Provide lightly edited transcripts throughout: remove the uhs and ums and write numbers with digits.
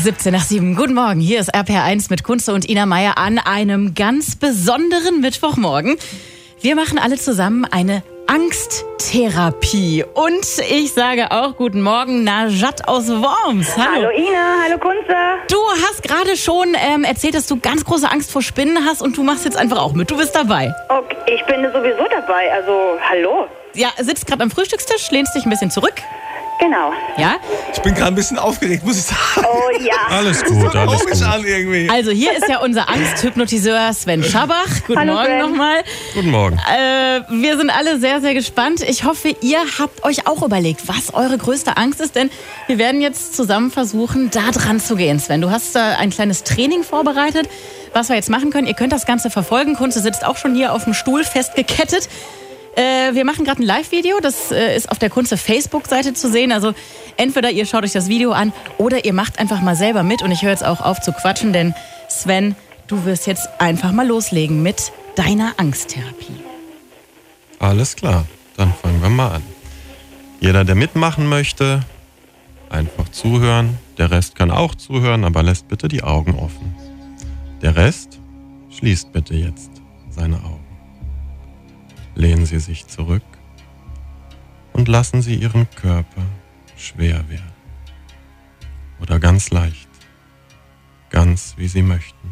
17:07. Guten Morgen, hier ist RPR1 mit Kunze und Ina Meier an einem ganz besonderen Mittwochmorgen. Wir machen alle zusammen eine Angsttherapie. Und ich sage auch guten Morgen, Najat aus Worms. Hallo Ina, hallo Kunze. Du hast gerade schon erzählt, dass du ganz große Angst vor Spinnen hast und du machst jetzt einfach auch mit. Du bist dabei. Okay, ich bin sowieso dabei, also hallo. Ja, sitzt gerade am Frühstückstisch, lehnst dich ein bisschen zurück. Genau. Ja? Ich bin gerade ein bisschen aufgeregt, muss ich sagen. Oh ja. Alles gut, alles Komisch gut. an irgendwie. Also hier ist ja unser Angsthypnotiseur Sven Schabach. Guten Hallo, Morgen Sven. nochmal. Guten Morgen. Wir sind alle sehr, sehr gespannt. Ich hoffe, ihr habt euch auch überlegt, was eure größte Angst ist. Denn wir werden jetzt zusammen versuchen, da dran zu gehen. Sven, du hast ein kleines Training vorbereitet, was wir jetzt machen können. Ihr könnt das Ganze verfolgen. Kunze sitzt auch schon hier auf dem Stuhl festgekettet. Wir machen gerade ein Live-Video, das ist auf der Kunze Facebook-Seite zu sehen. Also entweder ihr schaut euch das Video an oder ihr macht einfach mal selber mit. Und ich höre jetzt auch auf zu quatschen, denn Sven, du wirst jetzt einfach mal loslegen mit deiner Angsttherapie. Alles klar, dann fangen wir mal an. Jeder, der mitmachen möchte, einfach zuhören. Der Rest kann auch zuhören, aber lässt bitte die Augen offen. Der Rest schließt bitte jetzt seine Augen. Lehnen Sie sich zurück und lassen Sie Ihren Körper schwer werden. Oder ganz leicht, ganz wie Sie möchten.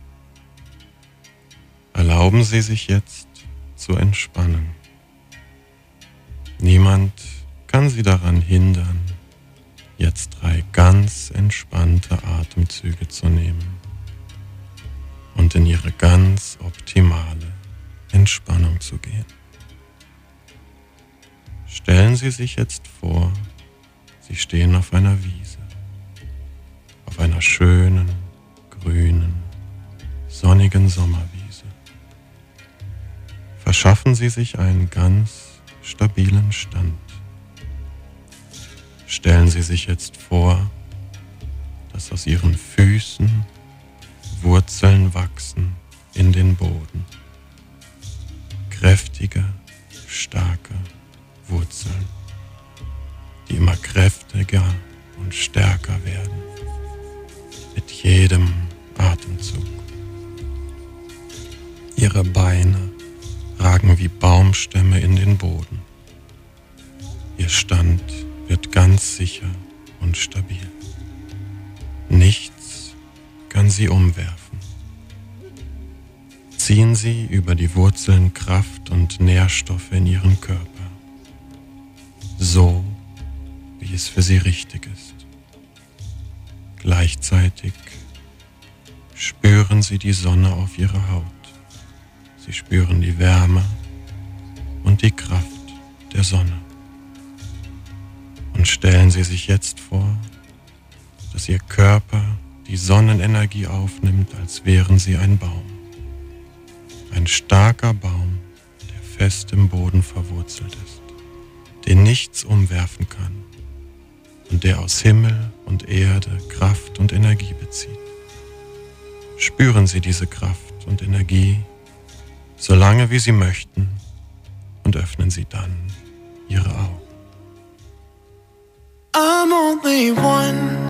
Erlauben Sie sich jetzt zu entspannen. Niemand kann Sie daran hindern, jetzt 3 ganz entspannte Atemzüge zu nehmen und in Ihre ganz optimale Entspannung zu gehen. Stellen Sie sich jetzt vor, Sie stehen auf einer Wiese, auf einer schönen, grünen, sonnigen Sommerwiese. Verschaffen Sie sich einen ganz stabilen Stand. Stellen Sie sich jetzt vor, dass aus Ihren Füßen Wurzeln wachsen in den Boden. Kräftige, starke Wurzeln, die immer kräftiger und stärker werden mit jedem Atemzug. Ihre Beine ragen wie Baumstämme in den Boden. Ihr Stand wird ganz sicher und stabil. Nichts kann sie umwerfen. Ziehen Sie über die Wurzeln Kraft und Nährstoffe in Ihren Körper, so wie es für Sie richtig ist. Gleichzeitig spüren Sie die Sonne auf Ihrer Haut. Sie spüren die Wärme und die Kraft der Sonne. Und stellen Sie sich jetzt vor, dass Ihr Körper die Sonnenenergie aufnimmt, als wären Sie ein Baum. Ein starker Baum, der fest im Boden verwurzelt ist, den nichts umwerfen kann und der aus Himmel und Erde Kraft und Energie bezieht. Spüren Sie diese Kraft und Energie, solange wie Sie möchten, und öffnen Sie dann Ihre Augen. I'm only one